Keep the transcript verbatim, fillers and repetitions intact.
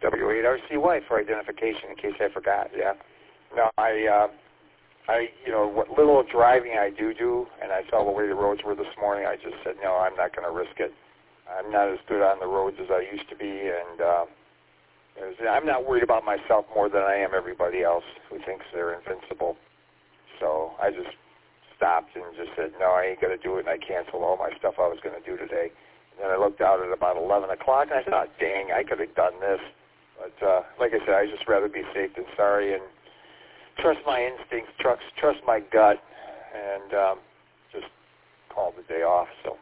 W eight R C Y for identification, in case I forgot. Yeah. No, I, uh, I, you know, what little driving I do do, and I saw the way the roads were this morning, I just said, no, I'm not going to risk it. I'm not as good on the roads as I used to be, and uh, was, I'm not worried about myself more than I am everybody else who thinks they're invincible. So I just stopped and just said, no, I ain't going to do it, and I canceled all my stuff I was going to do today. And then I looked out at about eleven o'clock, and I said, oh, dang, I could have done this. But uh, like I said, I'd just rather be safe than sorry and trust my instincts, trust, trust my gut, and um, just call the day off. So